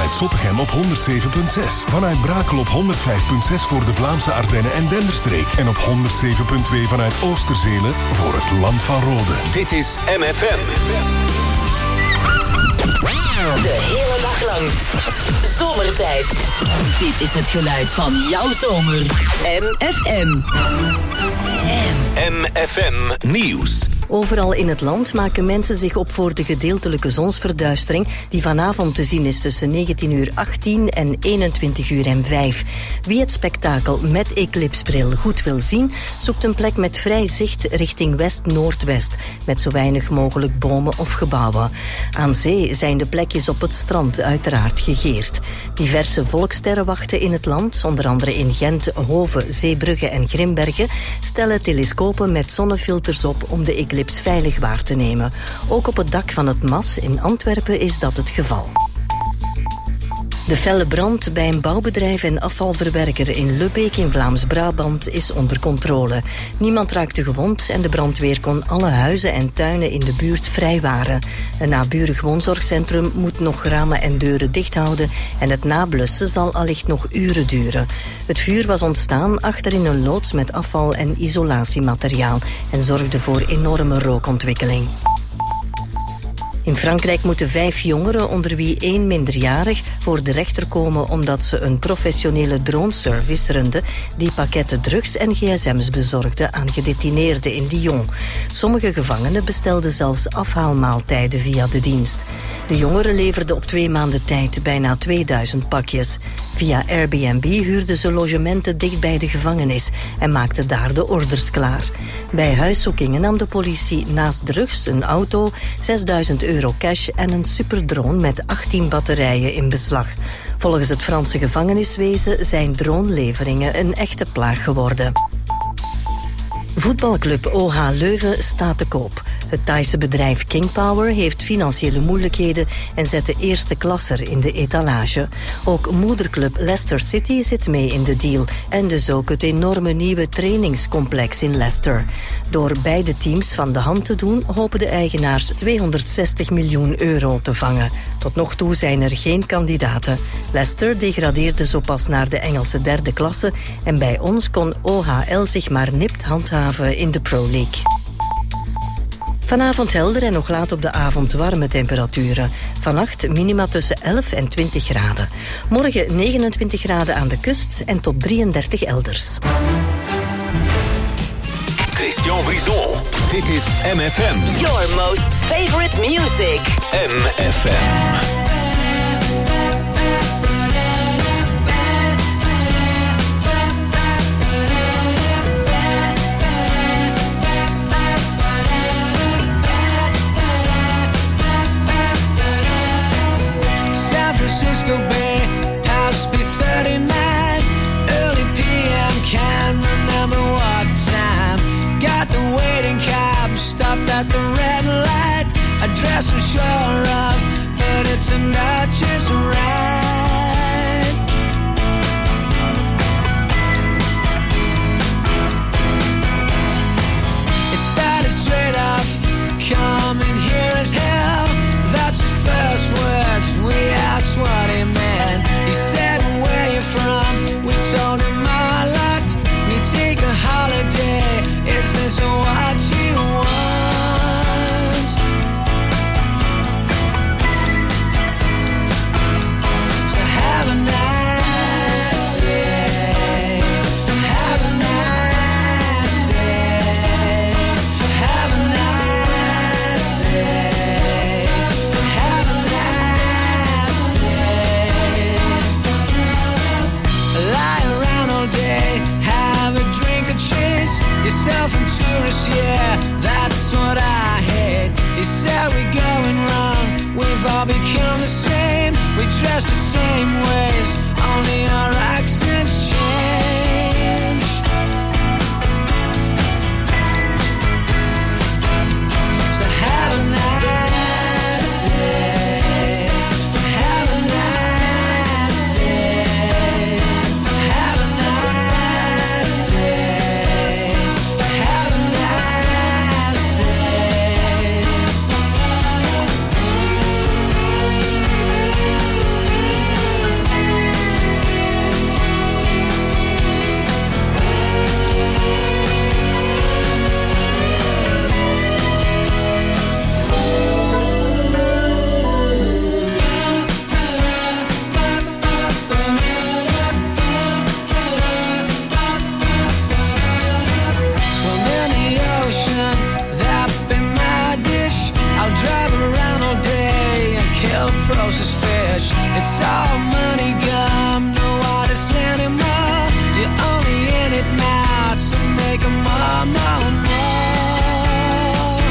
vanuit Zottegem op 107.6. Vanuit Brakel op 105.6 voor de Vlaamse Ardennen en Denderstreek. En op 107.2 vanuit Oosterzelen voor het Land van Rode. Dit is MFM. De hele dag lang. Zomertijd. Dit is het geluid van jouw zomer. MFM. MFM Nieuws. Overal in het land maken mensen zich op voor de gedeeltelijke zonsverduistering die vanavond te zien is tussen 19:18 en 21:05. Wie het spektakel met eclipsbril goed wil zien, zoekt een plek met vrij zicht richting west-noordwest, met zo weinig mogelijk bomen of gebouwen. Aan zee zijn de plekjes op het strand uiteraard gegeerd. Diverse volksterren wachten in het land, onder andere in Gent, Hoven, Zeebrugge en Grimbergen, stellen telescopen met zonnefilters op om de eclips veilig waar te nemen. Ook op het dak van het MAS in Antwerpen is dat het geval. De felle brand bij een bouwbedrijf en afvalverwerker in Lubbeek in Vlaams-Brabant is onder controle. Niemand raakte gewond en de brandweer kon alle huizen en tuinen in de buurt vrijwaren. Een naburig woonzorgcentrum moet nog ramen en deuren dicht houden en het nablussen zal allicht nog uren duren. Het vuur was ontstaan achterin een loods met afval en isolatiemateriaal en zorgde voor enorme rookontwikkeling. In Frankrijk moeten 5 jongeren, onder wie 1 minderjarig, voor de rechter komen omdat ze een professionele droneservice runden die pakketten drugs en gsm's bezorgde aan gedetineerden in Lyon. Sommige gevangenen bestelden zelfs afhaalmaaltijden via de dienst. De jongeren leverden op 2 maanden tijd bijna 2000 pakjes. Via Airbnb huurden ze logementen dicht bij de gevangenis en maakten daar de orders klaar. Bij huiszoekingen nam de politie naast drugs een auto, €6.000 cash en een superdrone met 18 batterijen in beslag. Volgens het Franse gevangeniswezen zijn droneleveringen een echte plaag geworden. Voetbalclub OH Leuven staat te koop. Het Thaise bedrijf King Power heeft financiële moeilijkheden en zet de eerste klasser in de etalage. Ook moederclub Leicester City zit mee in de deal en dus ook het enorme nieuwe trainingscomplex in Leicester. Door beide teams van de hand te doen hopen de eigenaars €260 miljoen te vangen. Tot nog toe zijn er geen kandidaten. Leicester degradeerde zo pas naar de Engelse 3e klasse en bij ons kon OHL zich maar nipt handhaven in de Pro League. Vanavond helder en nog laat op de avond warme temperaturen. Vannacht minima tussen 11 en 20 graden. Morgen 29 graden aan de kust en tot 33 elders. Christian Brisson. Dit is MFM. Your most favorite music. MFM. Francisco Bay, house B39, early PM, can't remember what time. Got the waiting cab, stopped at the red light. Address I'm sure of, but it turned out just right. It started straight off, coming here as hell. That's his first words, we asked what he meant. He said, where you from? We told him our lot. We take a holiday, is this what you want? cash. It's all money gum, no artists anymore. You're only in it now to make more, more, more.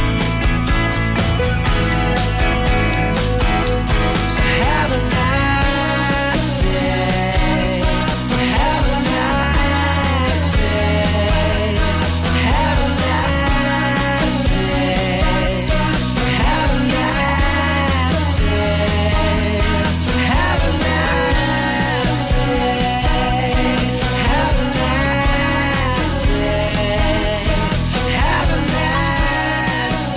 So have a nice day. Have a nice day. Have a nice day. Have a nice day. Have a nice day. Have a nice day. Have a nice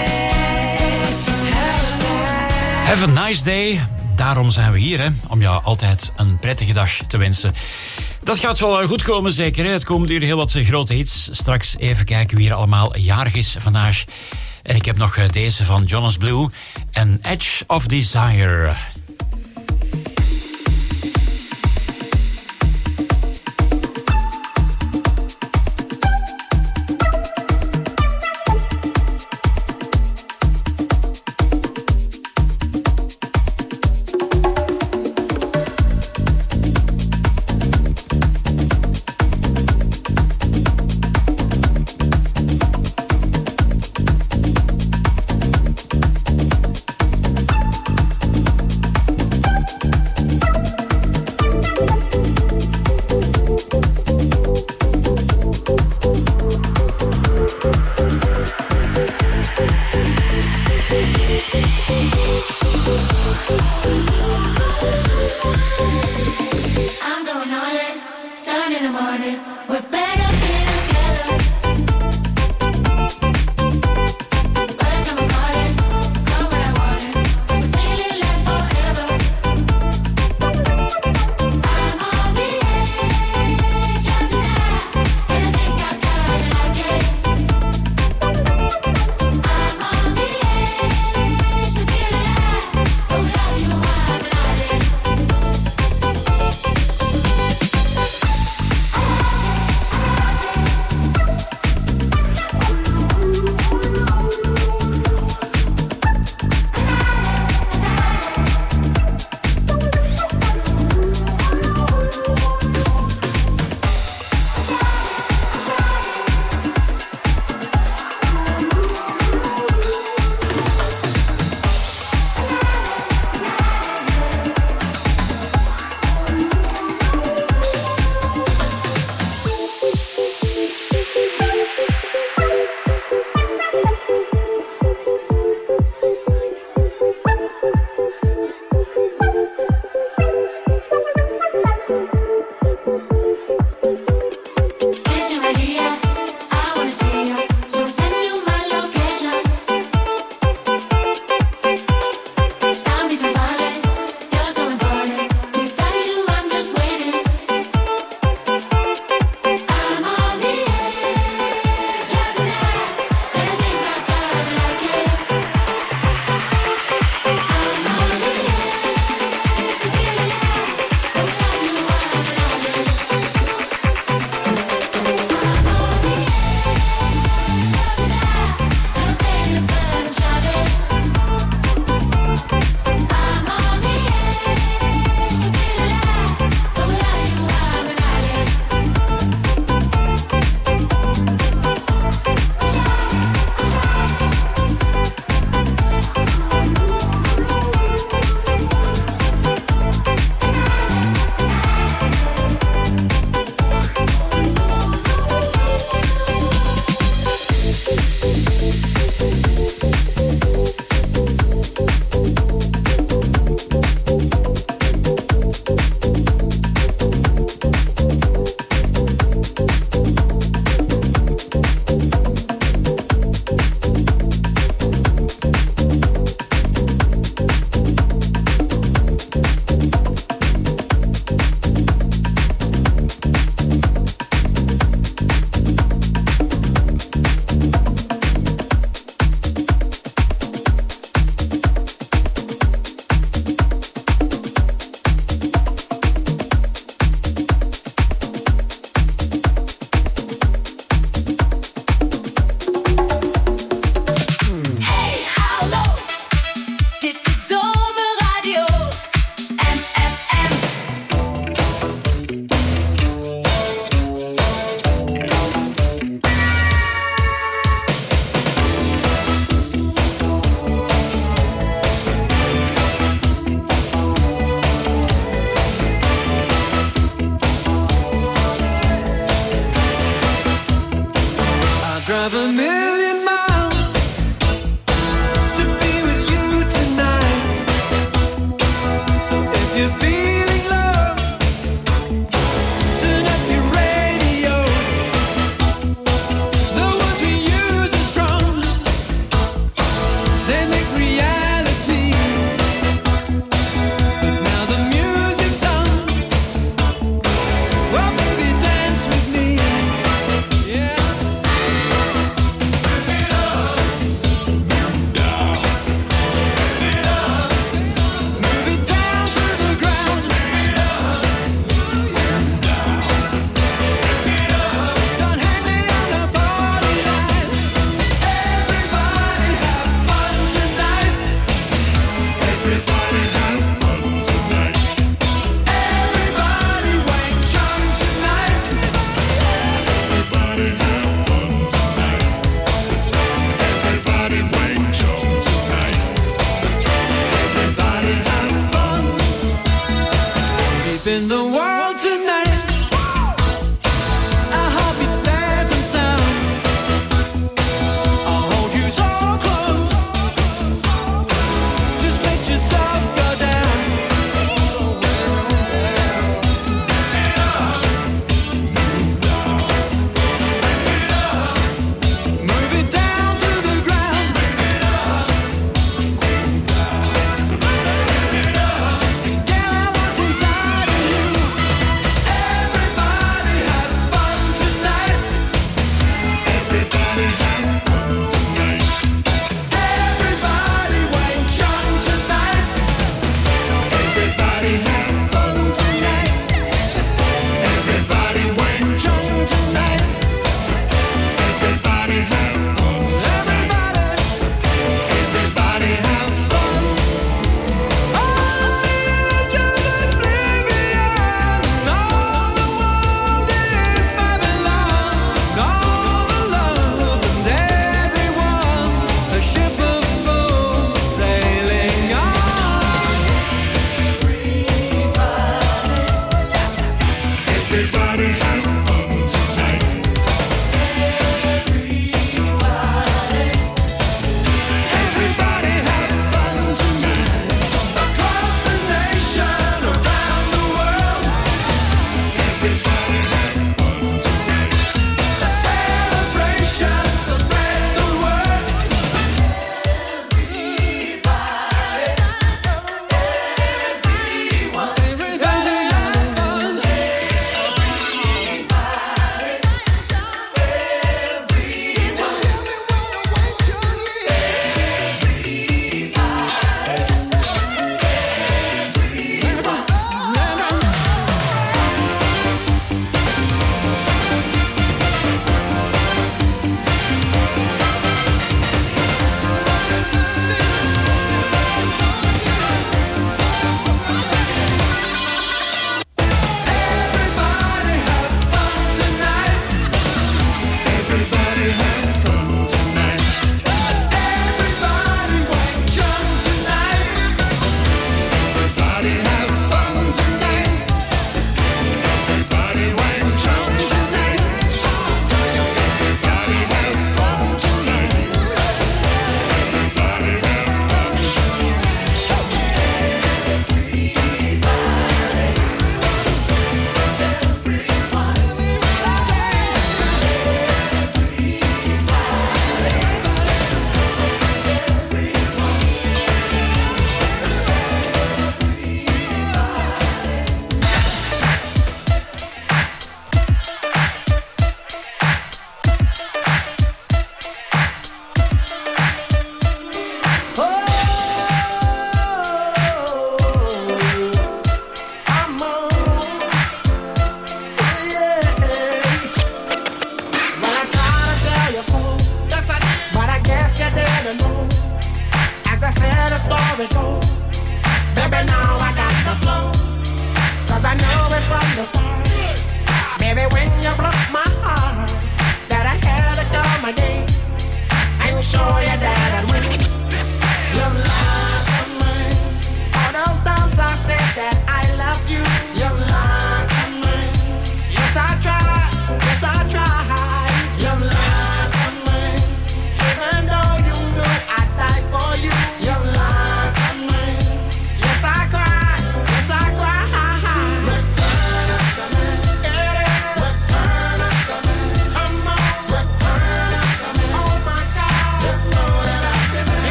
day. Have a nice day. Daarom zijn we hier, hè? Om jou altijd een prettige dag te wensen. Dat gaat wel goed komen, zeker. Hè? Het komen hier heel wat grote hits. Straks even kijken wie er allemaal jarig is vandaag. En ik heb nog deze van Jonas Blue en Edge of Desire. I'm going all in, sun in the morning. We're better being together. Birds come calling, come when I want it. The feeling lasts forever. I'm on the edge of desire, and I think I kinda like it. I'm on the edge to feel alive. Don't have you why I'm not it. So if you're feeling low, turn up your radio. The words we use are strong. They make reality. But now the music's on. Well, baby, dance with me. Yeah. Move it down to the ground. Don't hang me on a party line. Everybody have fun tonight. Everybody have fun tonight. Everybody wake John tonight. Everybody have fun tonight. Everybody wake John tonight. Everybody have fun. Deep in the world tonight. Our heartbeat safe and sound. I'll hold you so close. Just let yourself go down. Move it down to the ground. Get out what's inside of you.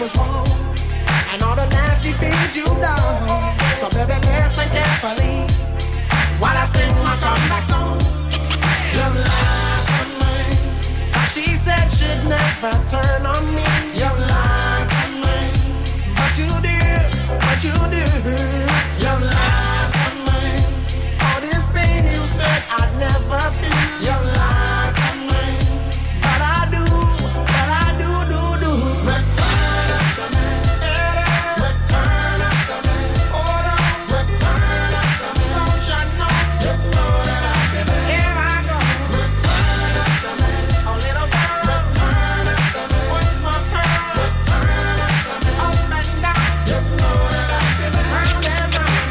was wrong and all the nasty things you done. So baby, listen carefully while I sing my comeback song. You lied to me. She said she'd never turn on me. You lied to me, but you did, but you did. You lied to me. All this pain you said I'd never feel. You lied to me, but I do, do. Return up to me, return up to me. Hold on, return up to me. Don't you know? You know that I give it. Here I go. Return up to me, oh little girl. Return up to me. What's my pearl? Return up to me. Up and down. You know that I give it. Round and round.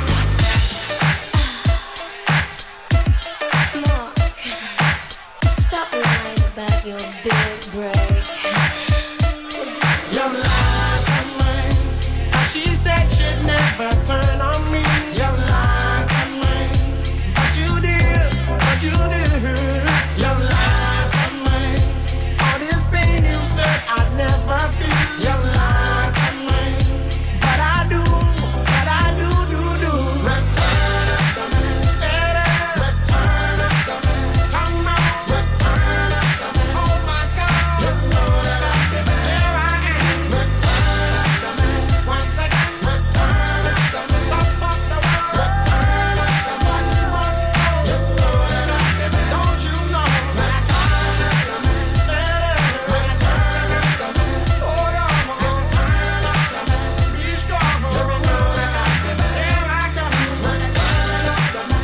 Mark, stop lying about your big break. You lied to me. She said she'd never turn on me. You lied to me, but you did, but you did. You lied to me. All this pain you said I'd never feel. You lied to me, but I do, do. Return up to me, return up to me. Come on, return up to me. Oh my God, you know that I give it. Here I am. Return up to me. Once again, return up to me. Top of the world. Return up to me. What you want? You know that I give it. Don't you know? Return up to me. Return up to me. Hold on. Return up to me. Be strong. You know that I give it. Here I come. Return up to me.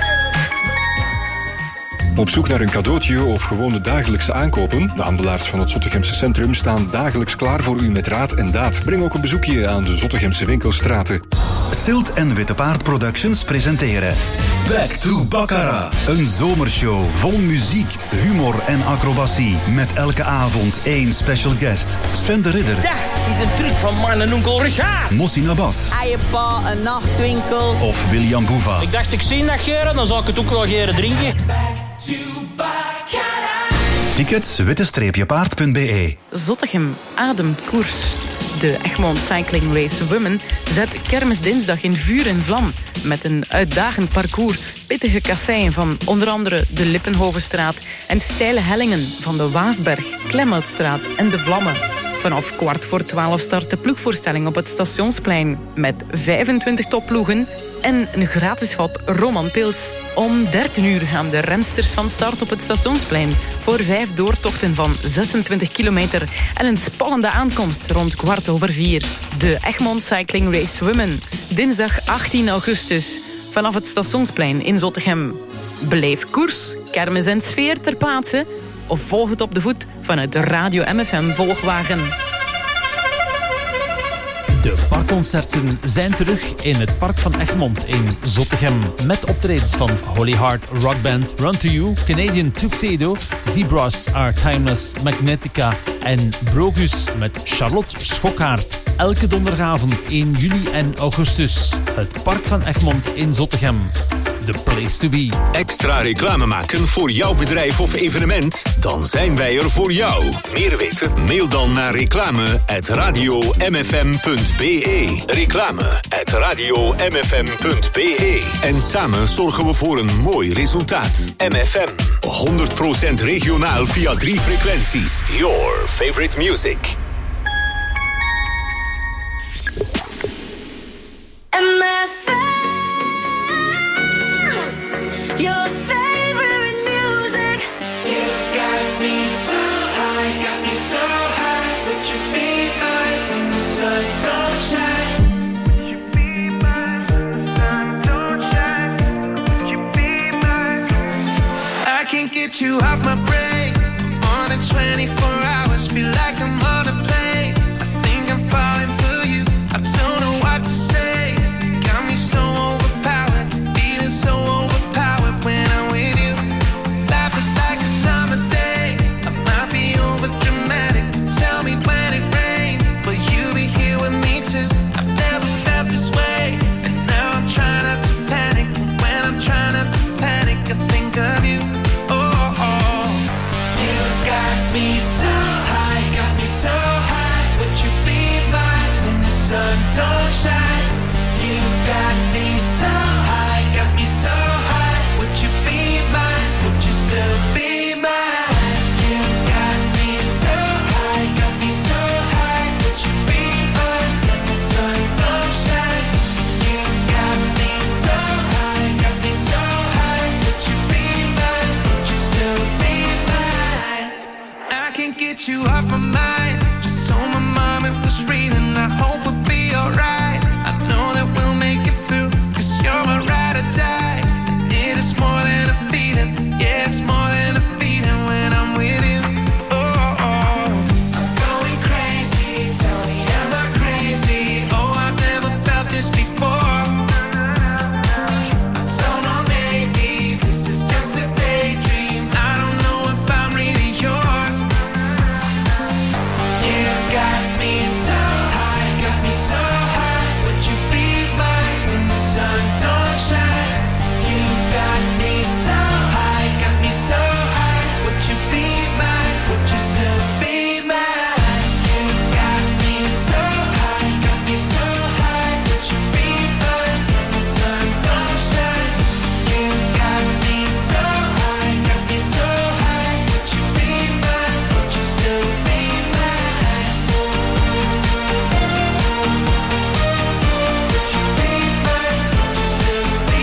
Op zoek naar een cadeautje of gewoon de dagelijkse aankopen? De handelaars van het Zottegemse centrum staan dagelijks klaar voor u met raad en daad. Breng ook een bezoekje aan de Zottegemse winkelstraten. Silt en Witte Paard Productions presenteren Back to Baccarat. Een zomershow vol muziek, humor en acrobatie. Met elke avond één special guest. Sven de Ridder. Dat is een truc van man en onkel Richard. Mossi Nabas. Eierpa, een nachtwinkel. Of William Boeva. Ik dacht, ik zie dat geren, dan zal ik het ook wel geren drinken. Tickets witte-paard.be. Zottegem ademt koers. De Egmond Cycling Race Women zet kermisdinsdag in vuur en vlam. Met een uitdagend parcours, pittige kasseien van onder andere de Lippenhovenstraat en steile hellingen van de Waasberg, Klemhoutstraat en de Vlammen. Vanaf 11:15 start de ploegvoorstelling op het Stationsplein met 25 topploegen en een gratis vat Roman Pils. Om 13 uur gaan de rensters van start op het Stationsplein voor 5 doortochten van 26 kilometer en een spannende aankomst rond 4:15. De Egmond Cycling Race Women, dinsdag 18 augustus, vanaf het Stationsplein in Zottegem. Beleef koers, kermis en sfeer ter plaatse of volg het op de voet vanuit de Radio MFM Volgwagen. De parkconcerten zijn terug in het Park van Egmond in Zottegem. Met optredens van Holy Heart Rock Band, Run To You, Canadian Tuxedo, Zebras Are Timeless, Magnetica en Brogus met Charlotte Schokkaert. Elke donderdagavond 1 juli en augustus. Het Park van Egmond in Zottegem. The place to be. Extra reclame maken voor jouw bedrijf of evenement? Dan zijn wij er voor jou. Meer weten? Mail dan naar reclame@radiomfm.be. Reclame@radiomfm.be. En samen zorgen we voor een mooi resultaat. MFM. 100% regionaal via 3 frequenties. Your favorite music. Your favorite music. You got me so high, Would you be mine when the sun don't shine? Would you be mine when the sun don't shine? Would you be mine? I can't get you off my brain. More than 24 hours, feel like I'm on a plane. I think I'm falling for you. I don't know what to say. Got me so overpowered, feeling so overpowered when I'm with off my mind. Just told my mom it was real and I hope we'll be alright. I know that we'll make it through, 'cause you're my ride or die. And it is more than a feeling, yeah, it's more than a feeling when I'm with you. Oh, I'm going crazy, tell me am I crazy? Oh, I've never felt this before. So no, maybe this is just a daydream. I don't know if I'm really yours. You got me so high, got me so high. Would you be mine when the sun don't shine? You got me so high, got me so high. Would you be mine? Would you still be mine? You got me so high, got me so high. Would you be mine when the sun don't shine? You got me so high, got me so high. Would you be mine? Would you still be mine? Would you be mine? Would you still be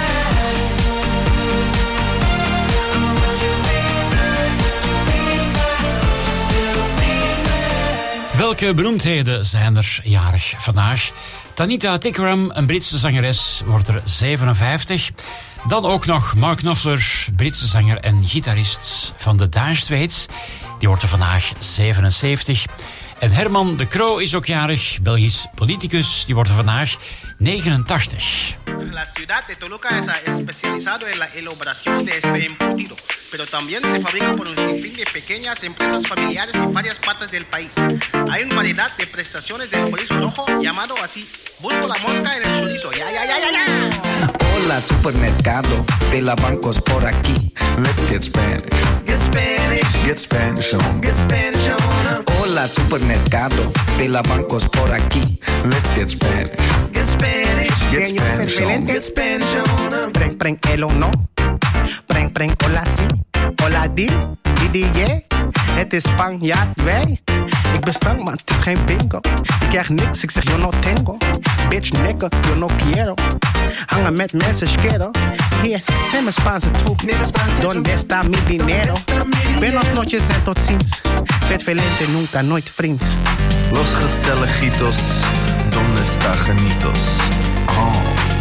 Welke beroemdheden zijn er jarig vandaag? Tanita Tikaram, een Britse zangeres, wordt er 57. Dan ook nog Mark Knopfler, Britse zanger en gitarist van de Dire Straits. Die wordt er vandaag 77. En Herman de Croo is ook jarig, Belgisch politicus. Die wordt er vandaag 89. La ciudad de Toluca es especializado en la elaboración de este embutido, pero también se fabrica por un sinfín de pequeñas empresas familiares en varias partes del país. Hay una variedad de prestaciones del chorizo rojo llamado así. Busco la mosca en el chorizo. Ya. Hola, supermercado de la bancos por aquí. Let's get Spanish. Get Spanish. Get Spanish on. Get Spanish on. Hola, supermercado de la bancos por aquí. Let's get Spanish. Get Spanish. Get Spanish on. Get Spanish on. Preng, el o no. Preng, hola sí. Hola di, yeah. Het is Spanjaard, wij. Ik ben stank, maar het is geen bingo. Ik krijg niks, ik zeg yo no tengo. Bitch, nigga, yo no quiero. Hangen met mensen, schero. Hier, neem een Spaanse troep. Donde está mi dinero? Buenos noches en tot ziens. Vet velente, nunca, nooit vriends. Los gezelligitos, donde está genitos? Oh.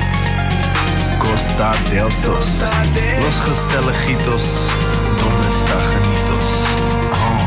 Costa del Sos. Los gezelligitos, donde está genitos? Oh.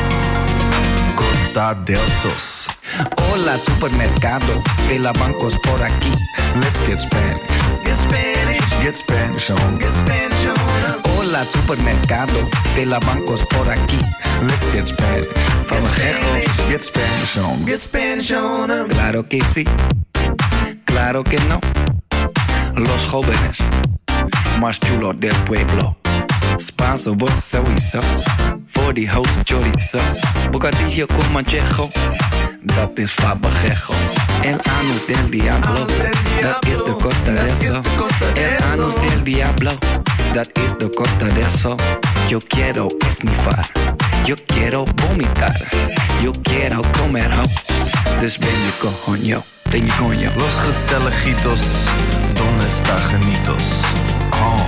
Costa del Sos. Hola, supermercado de la bancos por aquí. Let's get Spanish. Get Spanish. Get Spanish on. Get Spanish on. Hola, supermercado de la bancos por aquí. Let's get Spanish. Van een gejo. Get Spanish on. Get Spanish on. Claro que sí. Claro que no. Los jóvenes más chulos del pueblo. Spanso, vos sowieso. Voor die host chorizo. Bocadillo con manchejo. Dat is fabajejo. El anus del diablo. Dat is de costa de eso. El anus del diablo. Dat is de costa de eso. Yo quiero esnifar. Yo quiero vomitar. Yo quiero comer ho. Dus ben je coño. Ben je coño. Los gezelligitos, donde está genitos? Oh.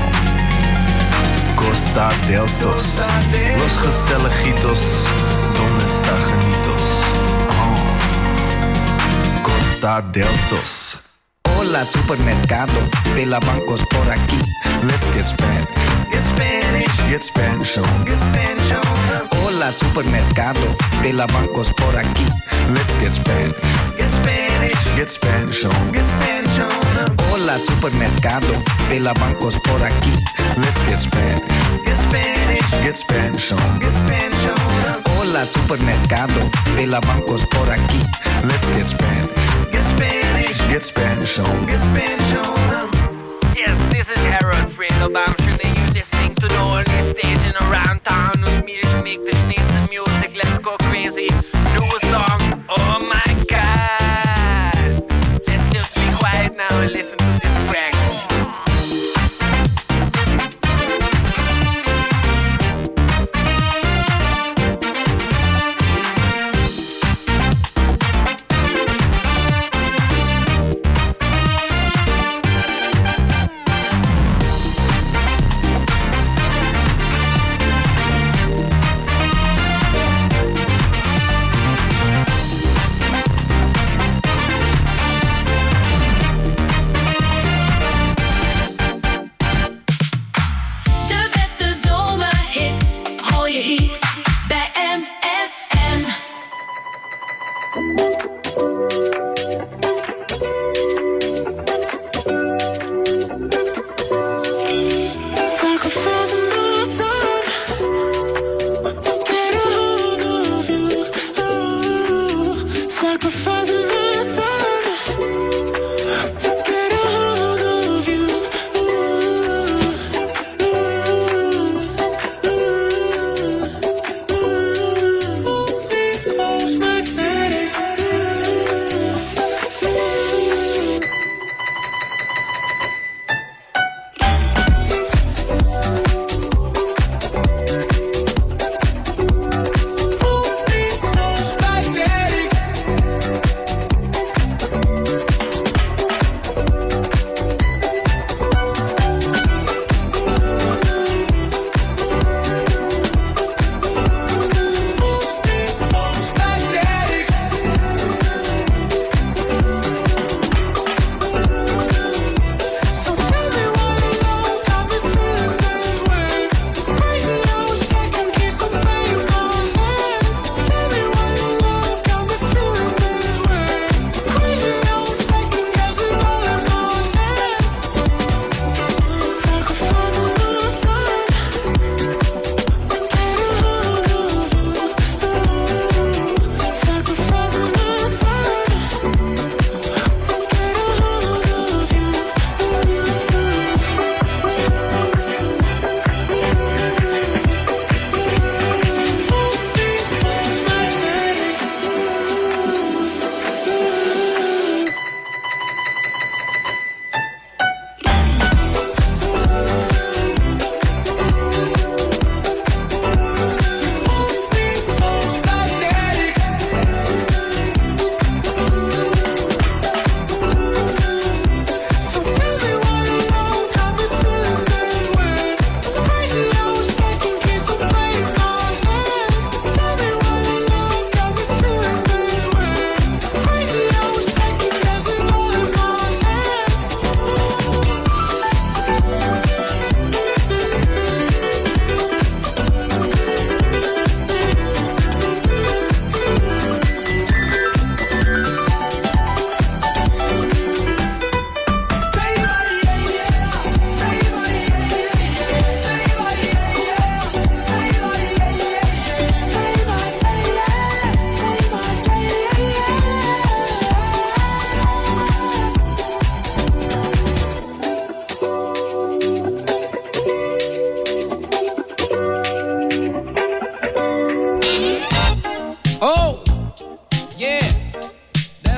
Costa del Sos. Los gezelligitos, donde está genitos? Oh. Costa del Sos. Hola, supermercado de la bancos por aquí. Let's get Spanish. Get Spanish. Get Spanish on. Get Spanish on. Hola, supermercado de la bancos por aquí. Let's get Spanish. Get Spanish. Get Spanish on. Get Spanish on. Hola, supermercado de la bancos por aquí. Let's get Spanish. Get Spanish. Get Spanish on. Get Spanish on. Hola, supermercado de la bancos por aquí. Let's get Spanish. Get Spanish. Get Spanish on. Get Spanish on. Yes, this is Harold Fredo Bamshin and you're listening to the only station around town with me to make the sneeze of music. Let's go crazy. New song. Oh my God. Let's just be quiet now and listen to this track.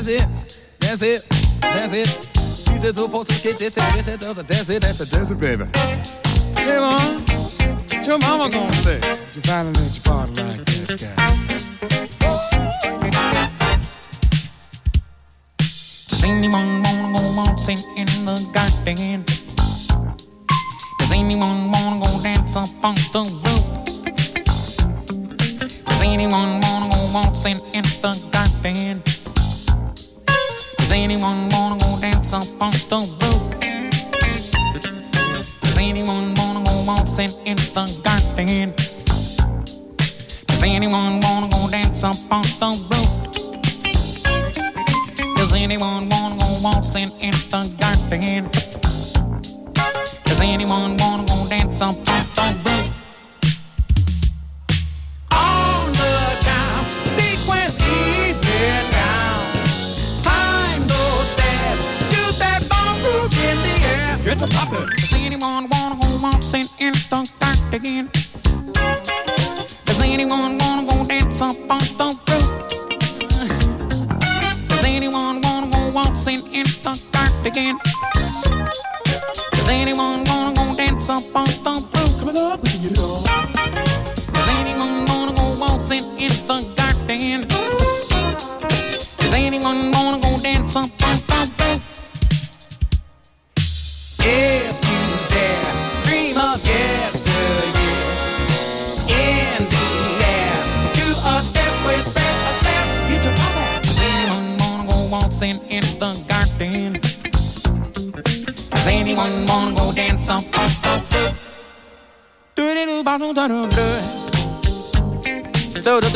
That's it. That's it. That's it. That's it, baby. Hey, Mom, what your mama gonna say? If you finally let your party like this guy. Does anyone wanna go waltzing in the garden? Does anyone wanna go dance up on the roof? Does anyone wanna go waltzing in the garden? Does anyone wanna go dance up on the roof? Does anyone wanna go waltzing in the garden? Does anyone wanna go dance up on the roof? Does anyone wanna go waltzing in the garden? Does anyone wanna go dance up on the roof? On the time, sequence even down. Climb those stairs, do that ballroom in the air. Get to poppin'. Does anyone wanna go waltzing in the garden? Does anyone wanna go dance up on the roof? Does anyone wanna go waltzing in the garden? Does anyone wanna go dance up on the roof? Coming up, we can get it on. Does anyone wanna go waltzing in the garden? Does anyone wanna go dance up on the roof? If you dare, dream of yesteryear. In the air, do a step with breath, a step, get your pop out. Does anyone wanna go waltzing in the garden? Does anyone wanna go dance up on the roof? So the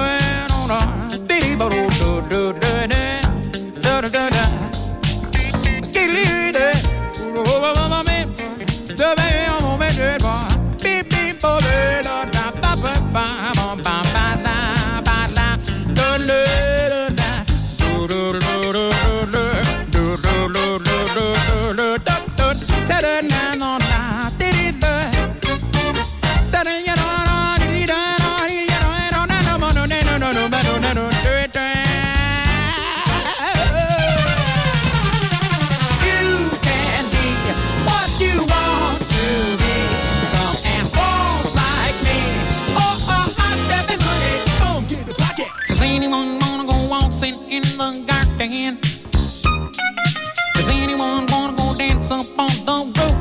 in the garden? Does anyone wanna go dance up on the roof?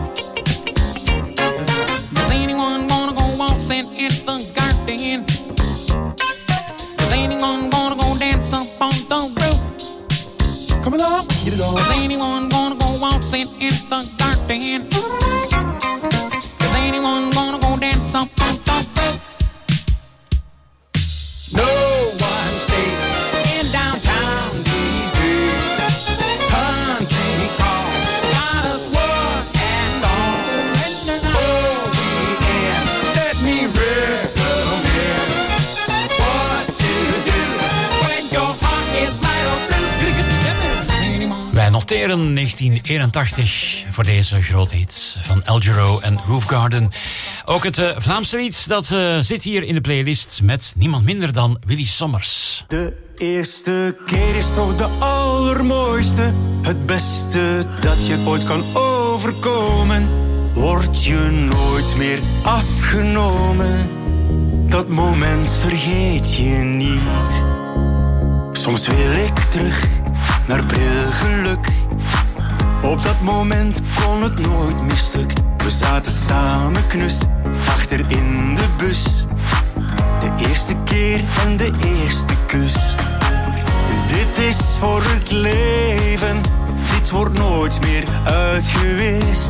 Does anyone wanna go waltzing in the garden? Does anyone wanna go dance up on the roof? Come along, get it on. Does anyone wanna go waltzing in the garden? Does anyone wanna go dance up on the roof? No one stays in downtown these days. Country call, got us one and all. Oh, weekend, let me recommend what to do when your heart is light or blue. Wij noteren 1981 voor deze grote hit van El Giro en Roof Garden. Ook het Vlaamse lied dat zit hier in de playlist met niemand minder dan Willy Sommers. De eerste keer is toch de allermooiste. Het beste dat je ooit kan overkomen. Word je nooit meer afgenomen. Dat moment vergeet je niet. Soms wil ik terug naar brilgeluk. Op dat moment kon het nooit meer stuk. We zaten samen knus, achter in de bus. De eerste keer en de eerste kus. Dit is voor het leven, dit wordt nooit meer uitgewist.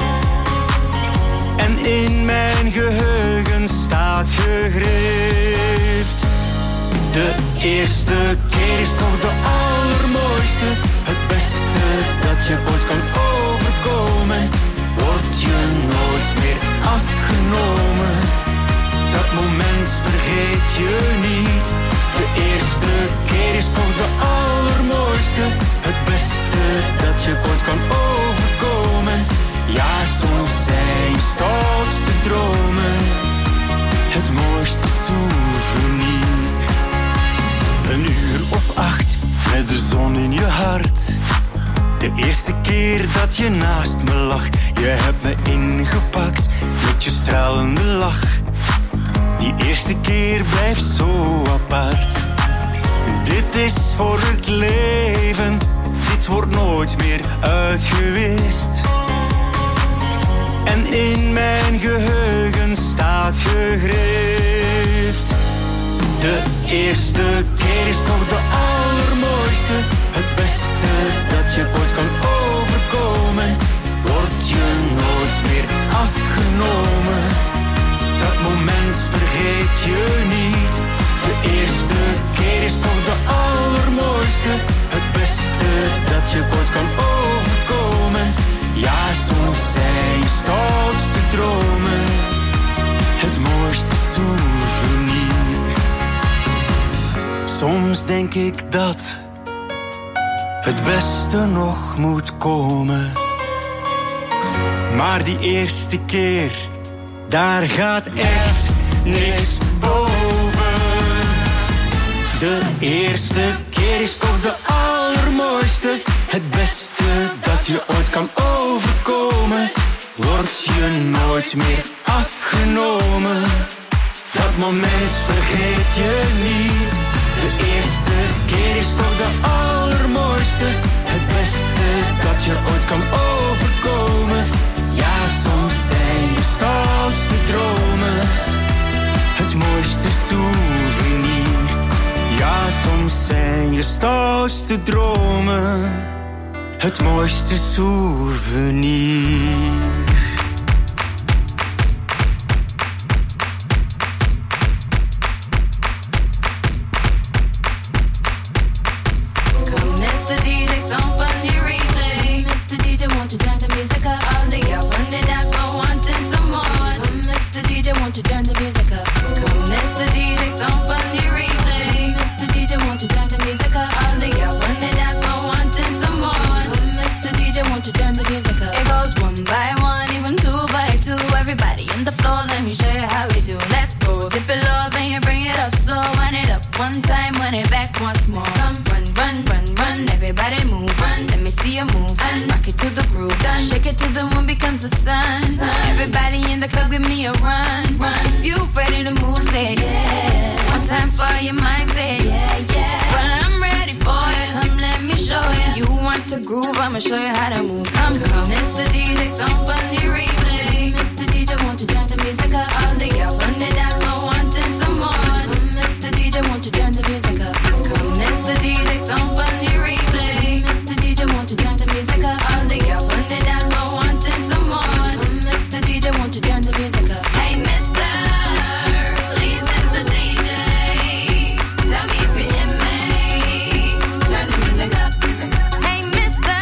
En in mijn geheugen staat gegrift. De eerste keer is toch de allermooiste. Het beste dat je ooit kan overkomen. Word je nooit meer afgenomen. Dat moment vergeet je niet. De eerste keer is toch de allermooiste. Het beste dat je ooit kan overkomen. Ja, soms zijn stoutste dromen het mooiste souvenir. Een uur of 8 met de zon in apart. De eerste keer dat je naast me lag, je hebt me ingepakt met je stralende lach. Die eerste keer blijft zo apart. Dit is voor het leven, dit wordt nooit meer uitgewist. En in mijn geheugen staat gegrift. De eerste keer is toch de allermooiste. Het beste dat je ooit kan overkomen. Word je nooit meer afgenomen. Dat moment vergeet je niet. De eerste keer is toch de allermooiste. Het beste dat je ooit kan overkomen. Ja, soms zijn je stoutste dromen het mooiste souvenir. Soms denk ik dat het beste nog moet komen. Maar die eerste keer, daar gaat echt niks boven. De eerste keer is toch de allermooiste. Het beste dat je ooit kan overkomen. Word je nooit meer afgenomen. Dat moment vergeet je niet. De eerste keer is toch de allermooiste. Het beste dat je ooit kan overkomen. Ja, soms zijn je stoutste dromen het mooiste souvenir. Ja, soms zijn je stoutste dromen het mooiste souvenir. One time, run it back once more. Come, run, run, run, run. Everybody move, run. Let me see you move. And rock it to the groove. Done. Shake it till the moon becomes the sun. Everybody in the club, give me a run, run. If you ready to move, say yeah. One time for your mind, say yeah, yeah. Well, I'm ready for it. Come, let me show you. You want to groove? I'ma show you how to move. Come, come, Mr. DJ, some funny replay. Mr. DJ, won't you turn the music up? All the girls on the dance floor wanting some more. Mr. DJ, won't you turn the music up? Come, Mr. DJ, some funny replay. Mr. DJ, won't you turn the music up? All the girls on the dance floor wanting some more. Mr. DJ, won't you turn the music up? Hey, Mr. Please, Mr. DJ, tell me if you hear me. Turn the music up. Hey, Mr.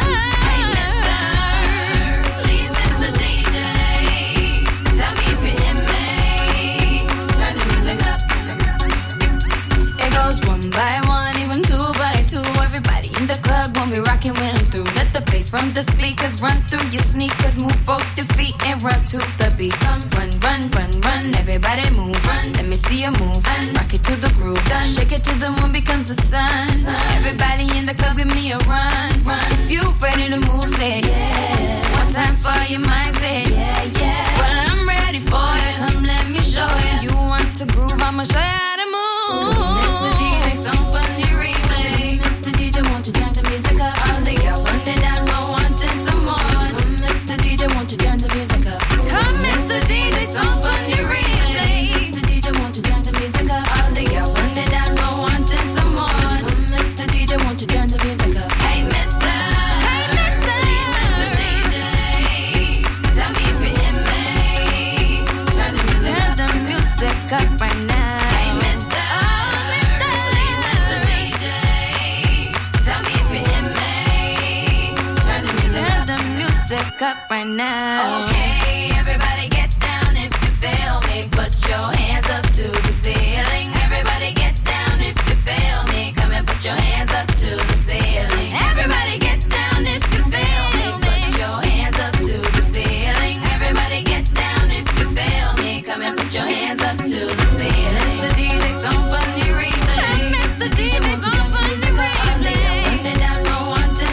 Please, Mr. DJ, tell me if you hear me. Turn the music up. It goes one by one, even two by two. Everybody in the club when we rockin' when I'm through. Let the bass from the speakers run through your sneakers. Move both your feet and run to the beat. Come, run, run, run, run. Everybody move, run. Let me see you move. And rock it to the groove. Done. Shake it till the moon becomes the sun. Everybody in the club, give me a run, run. If you ready to move, say yeah. One time for your mind, say yeah, yeah. Well, I'm ready for it. Come, let me show you. You want to groove? I'ma show you how to move. Mr. DJ, some funny replay. Mr. DJ, won't you turn the music up? All the girls on the dance floor wanting some more. Mr. DJ, won't you turn the music up? Come, Mr. DJ, some funny replay. Mr. DJ, won't you turn the music up? All the girls on the dance floor wanting some more. Mr. DJ, won't you turn the music up? Hey, Mr. Hey, Mr. Mr. DJ, tell me if you hear me. Turn the music up right now. Hey, Mr. Please, Mr. DJ, tell me if you hear me. Turn the music up right now. Okay, everybody get down if you feel me. Put your hands up to the ceiling. Everybody get down if you feel me. Come and put your hands up to the ceiling. Everybody get down if you feel me. Put your hands up to the ceiling. Everybody get down if you feel me. Come and put your hands up to the ceiling. Mr. DJ, some funny replay. Mr. DJ, some funny replay. On the dance floor wanting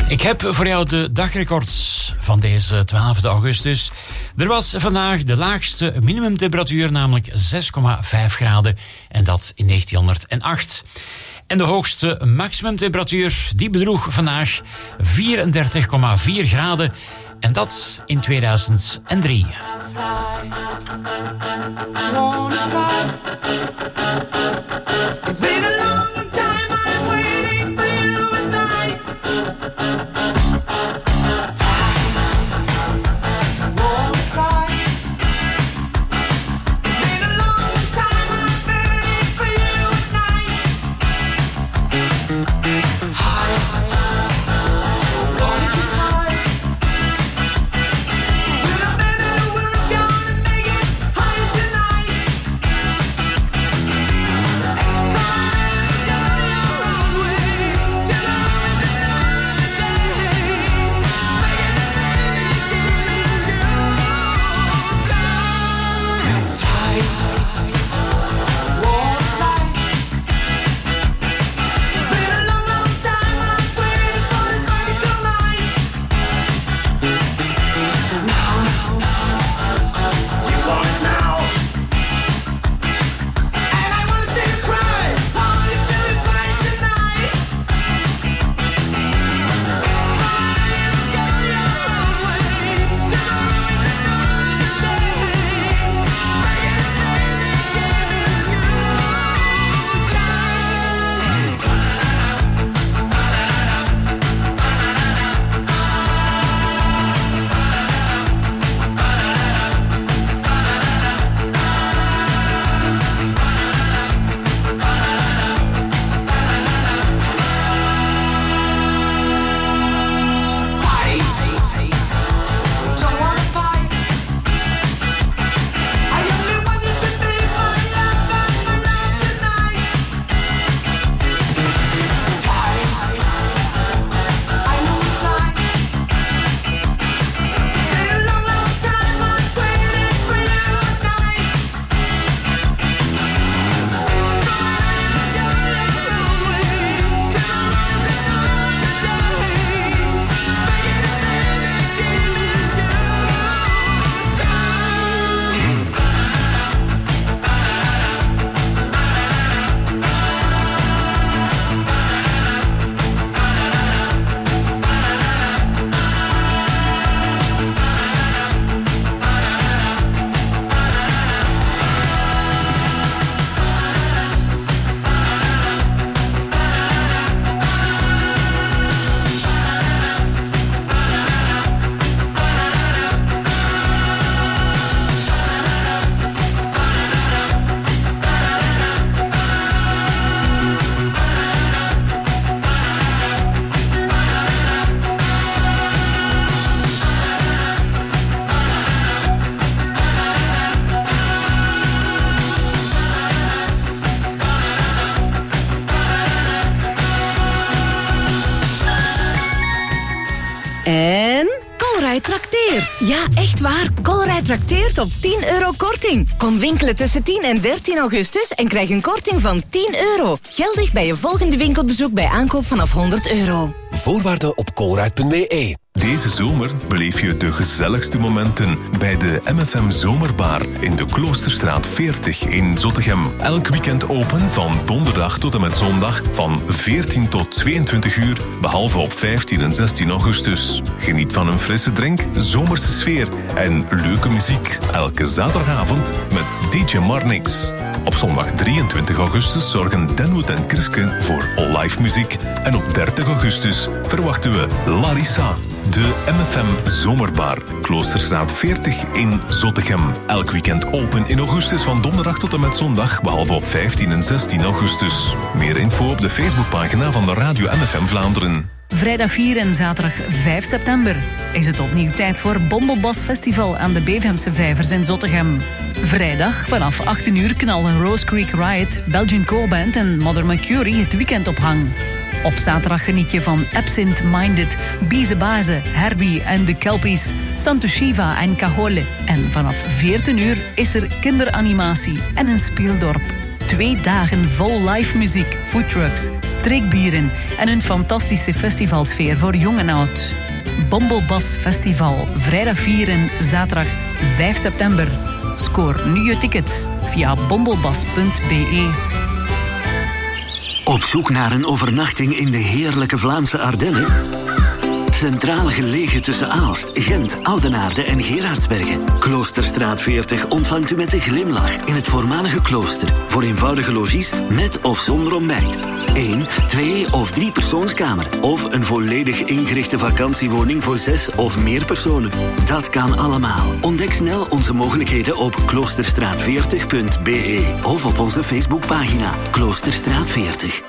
Ik heb voor jou de dagrecords van deze 12 augustus. Er was vandaag de laagste minimumtemperatuur, namelijk 6,5 graden. En dat in 1908. En de hoogste maximumtemperatuur, die bedroeg vandaag 34,4 graden. En dat in 2003. It's been a long time I'm waiting for you at night. Won't fly. It's been a long time I'm waiting for you at night. High, wanna get high. Till I better we're gonna make it higher tonight. trakteert. Ja, echt waar. Colruyt trakteert op €10 korting. Kom winkelen tussen 10 en 13 augustus en krijg een korting van €10. Geldig bij je volgende winkelbezoek bij aankoop vanaf €100. Voorwaarden op colruyt.be. Deze zomer beleef je de gezelligste momenten bij de MFM Zomerbar in de Kloosterstraat 40 in Zottegem. Elk weekend open van donderdag tot en met zondag van 14 tot 22 uur, behalve op 15 en 16 augustus. Geniet van een frisse drink, zomerse sfeer en leuke muziek. Elke zaterdagavond met DJ Marnix. Op zondag 23 augustus zorgen Denwood en Kriske voor live muziek. En op 30 augustus verwachten we Larissa. De MFM Zomerbar, Kloosterstraat 40 in Zottegem. Elk weekend open in augustus van donderdag tot en met zondag, behalve op 15 en 16 augustus. Meer info op de Facebookpagina van de Radio MFM Vlaanderen. Vrijdag 4 en zaterdag 5 september is het opnieuw tijd voor Bombelbos Festival aan de Bevemse Vijvers in Zottegem. Vrijdag vanaf 18 uur knallen Rose Creek Riot, Belgian Core-band en Mother Mercury het weekend op hang. Op zaterdag geniet je van Absent Minded, Bize Baze, Herbie en de Kelpies, Santo Shiva en Cajole. En vanaf 14 uur is er kinderanimatie en een speeldorp. 2 dagen vol live muziek, foodtrucks, streekbieren en een fantastische festivalsfeer voor jong en oud. Bombelbas Festival, vrijdag 4 en zaterdag 5 september. Scoor nu je tickets via bombelbas.be. Op zoek naar een overnachting in de heerlijke Vlaamse Ardennen? Centraal gelegen tussen Aalst, Gent, Oudenaarde en Gerardsbergen. Kloosterstraat 40 ontvangt u met een glimlach in het voormalige klooster. Voor eenvoudige logies met of zonder ontbijt. 1, 2 of 3 persoonskamer. Of een volledig ingerichte vakantiewoning voor 6 of meer personen. Dat kan allemaal. Ontdek snel onze mogelijkheden op kloosterstraat40.be of op onze Facebookpagina Kloosterstraat 40.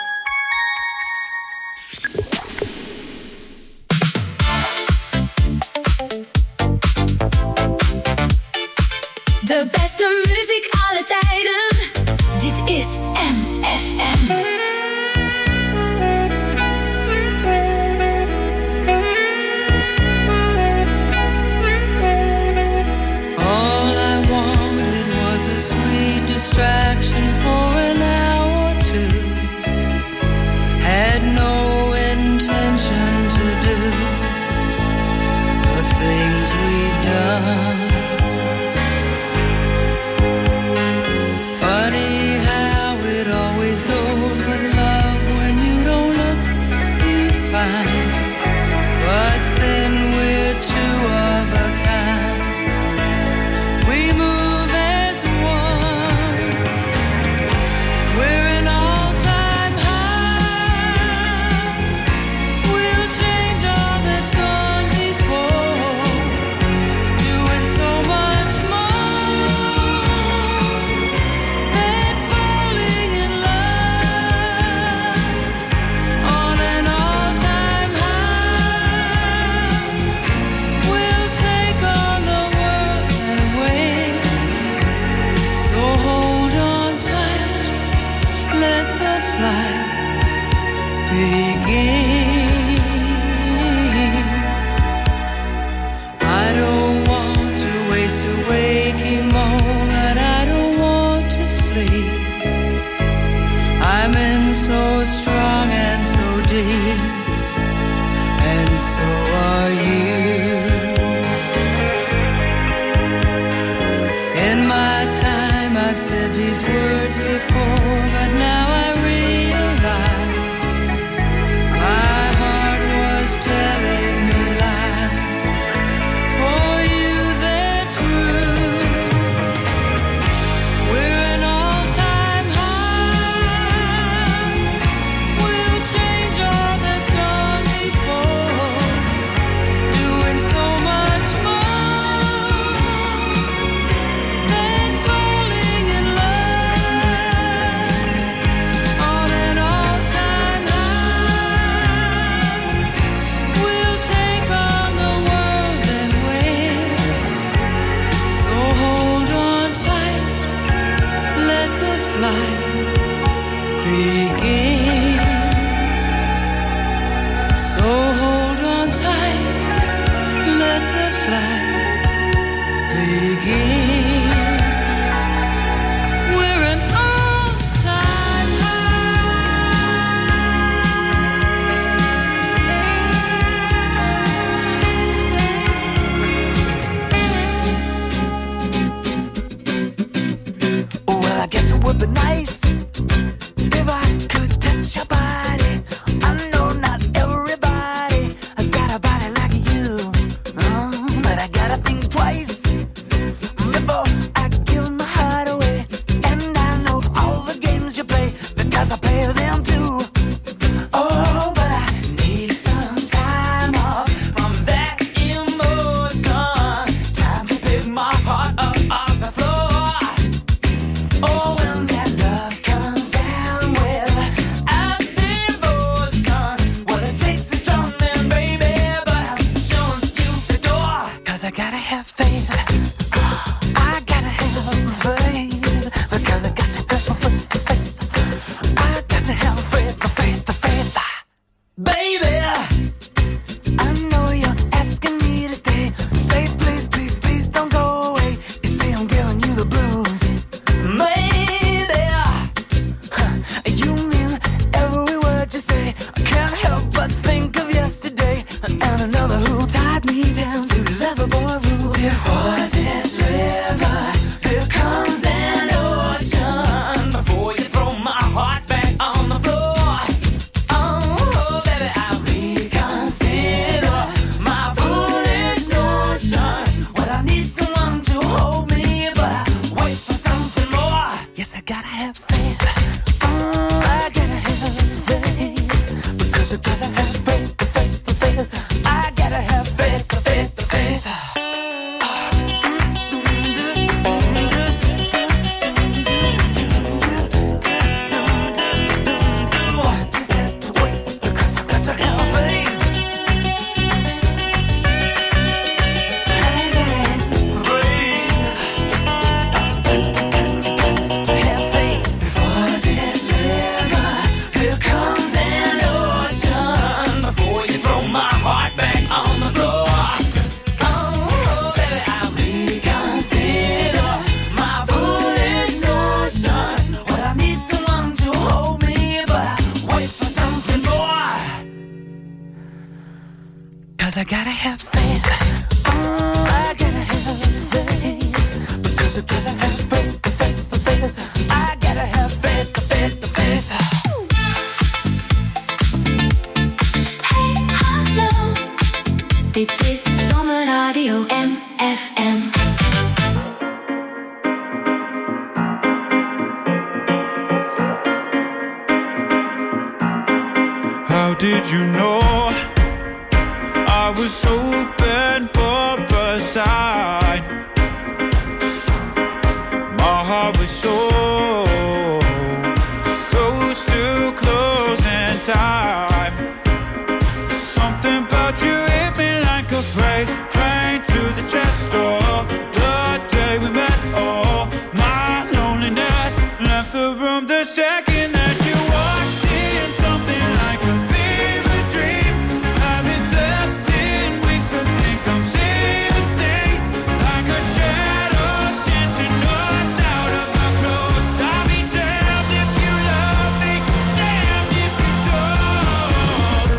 De beste muziek alle tijden. Dit is MFM. All I wanted was a sweet distraction for an hour or two. Had no intention to do the things we've done. Funny how it always goes with love. When you don't look, you find. But then we're two of a kind. We move as one. We're an all-time high. We'll change all that's gone before. Doing so much more than falling in love. On an all-time high. We'll take on the world and wait. So hold on tight. Let the flight begin. I don't want to waste a waking moment. I don't want to sleep. I'm in so strong and so deep, and so are you. In my time I've said these words before, but now I realize my heart was telling me lies. For you they're true. We're an all-time high. We'll change all that's gone before. Doing so much more than falling in love. On an all-time high. We'll take on the world and wait. So hold on tight. Let the flight begin. So hold on tight. Let the flight begin. We're an all-time Well, I guess it would be nice if I could touch your body. I know not everybody has got a body like you, but I gotta think twice before I give my heart away. And I know all the games you play because I play them too. Oh, but I need some time off from that emotion. Time to pick my heart up off the floor. Oh, when that love Before this river, there comes an ocean. Before you throw my heart back on the floor. Oh, baby, I reconsider my foolish notion. Well, I need someone to hold me, but I wait for something more. Yes, I gotta have faith. I gotta have faith. Because you gotta have faith, faith, faith. I gotta have faith, faith, faith. I gotta have faith. I gotta have faith. Because I gotta have faith, faith, faith. I gotta have faith, faith, faith. Hey, hallo. Dit is Zomerradio MFM. How did you know I was open for a sign? My heart was so close to closing time. Something about you hit me like a freight train through the chest door. The day we met, oh, my loneliness left the room the second that you walked in. Something like a fever dream. Haven't slept in weeks, I think I'm seeing things like a shadows dancing us out of our clothes. I'll be damned if you love me, damned if you don't.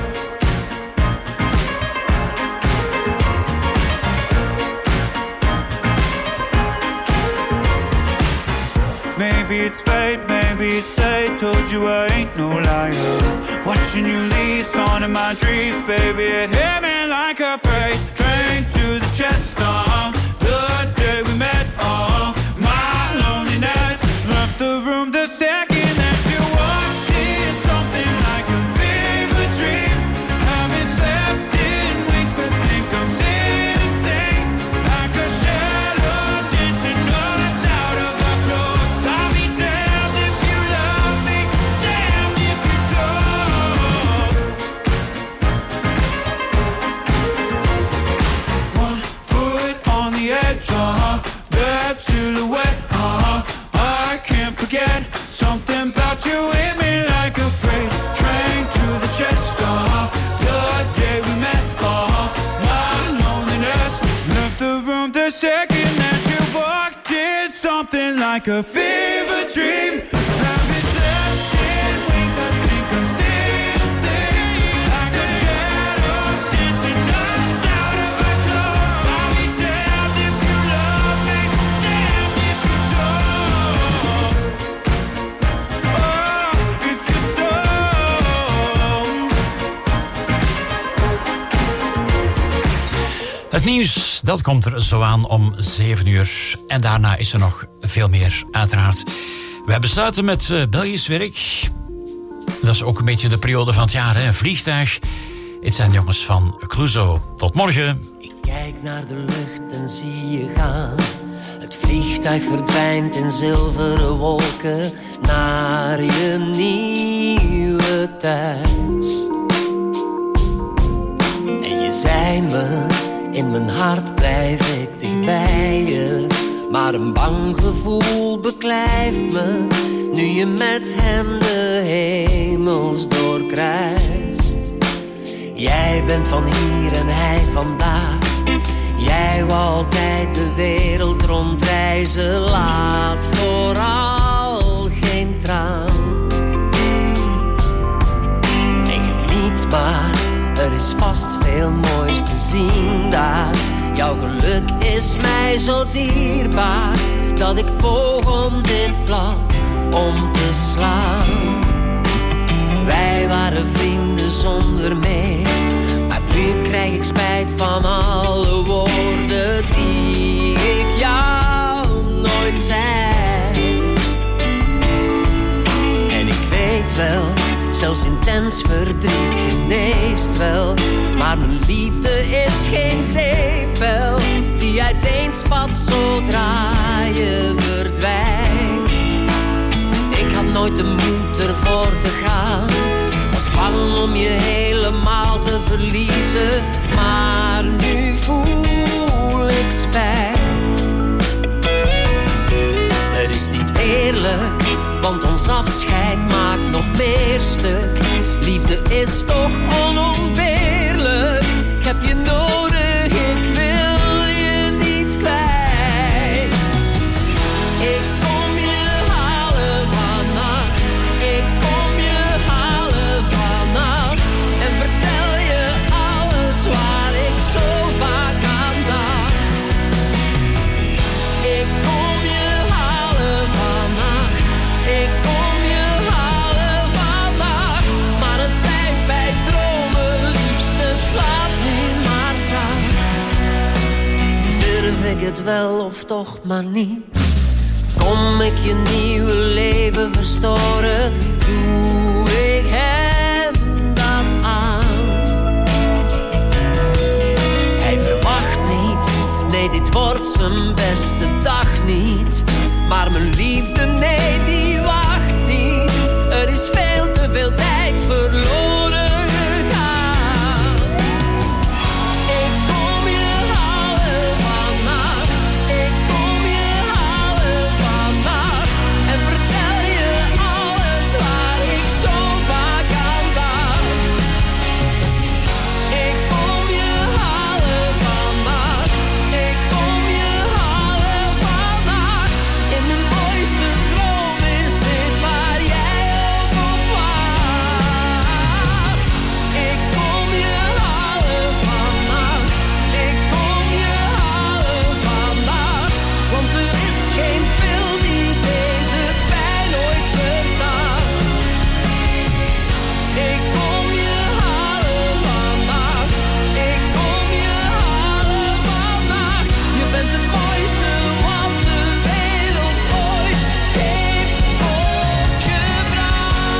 Maybe it's fate, maybe it's fate. Told you I ain't no liar. Watching you leave, on in my dreams, baby, it hit me like a freight train to the chest. The day we met, oh, my loneliness left the room the second that you walked in. Something like a fever dream. Haven't slept in weeks, I think I'm seeing things like a shadows dancing us out of our clothes. I'll be damned if you love me, damned if you don't. One foot on the edge, that silhouette, I can't forget. Something about you hit me like a freight train to the chest. The day we met, my loneliness left the room the second that you walked in. Something like a fever dream. Haven't slept in weeks, I think I'm seeing things like a shadows dancing us out of our clothes. I'll be damned if you love me, damned if you don't. Oh, if you don't. Het nieuws, dat komt er zo aan om 7 uur. En daarna is er nog veel meer, uiteraard. Wij besluiten met Belgisch werk. Dat is ook een beetje de periode van het jaar, hè? Een vliegtuig. Het zijn jongens van Clouseau. Tot morgen. Kijk naar de lucht en zie je gaan. Het vliegtuig verdwijnt in zilveren wolken naar je nieuwe thuis. En je zei me, in mijn hart blijf ik dicht bij je. Maar een bang gevoel beklijft me, nu je met hem de hemels doorkruist. Jij bent van hier en hij vandaag. Jij wou altijd de wereld rondreizen. Laat vooral geen traan. En geniet maar, er is vast veel moois te zien daar. Jouw geluk is mij zo dierbaar dat ik poog om dit blad om te slaan. Wij waren vrienden zonder meer, maar nu krijg ik spijt van alle woorden die ik jou nooit zei. En ik weet wel, zelfs intens verdriet geneest wel, maar mijn liefde is geen zeepbel die uiteenspat zodra je verdwijnt. Ik had nooit de moed ervoor te gaan, was bang om je helemaal te verliezen, maar nu voel ik spijt. Het is niet eerlijk, want ons afscheid maakt nog meer stuk. Liefde is toch onontbeerlijk. Ik heb je nodig, ik wil je niet kwijt. Ik kom je halen vannacht. Ik kom je halen vannacht. En vertel je alles waar ik zo vaak aan dacht. Ik kom je halen vannacht. Ik kom je halen vannacht. Maar het blijft bij dromen, liefste, slaap nu maar zacht. Durf ik het wel of toch maar niet? Kom ik je nieuwe leven verstoren? Doe ik hem dat aan? Hij verwacht niet, nee dit wordt zijn beste dag niet. Maar mijn liefde, nee die wacht niet. Er is veel te veel tijd verloren gegaan. Ik kom je halen vannacht. Ik kom je halen vannacht. En vertel je alles waar ik zo vaak aan dacht. Ik kom je halen vannacht. Ik kom je halen vannacht. In mijn mooiste droom is dit waar jij ook op wacht. Ik kom je halen vannacht. Ik kom je halen vannacht. Want er is geen pil die deze pijn ooit verzacht. Ik kom je halen vannacht. Ik kom je halen vannacht. Je bent het mooiste wat de wereld ooit heeft voortgebracht.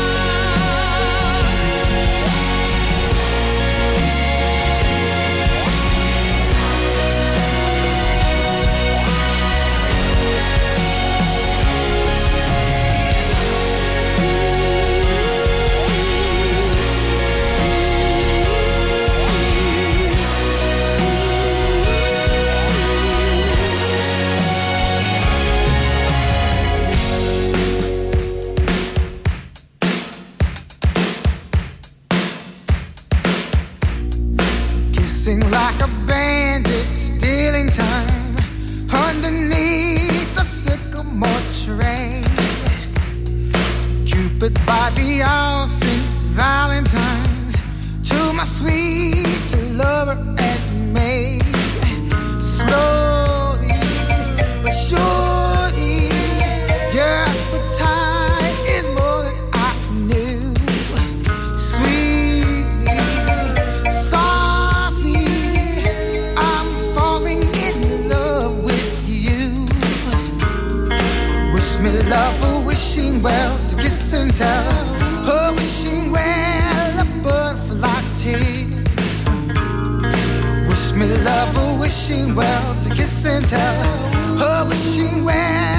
Kissing like a bandit, stealing time underneath the sycamore tree. Cupid by the all St. Valentine's, to my sweet lover and maid. Slowly but surely, your appetite is more than I knew. Sweetly, softly, I'm falling in love with you. Wish me love, a wishing well, to kiss and tell. A wishing well, a butterfly tear. Wish me love, a wishing well, to kiss and tell. A wishing well.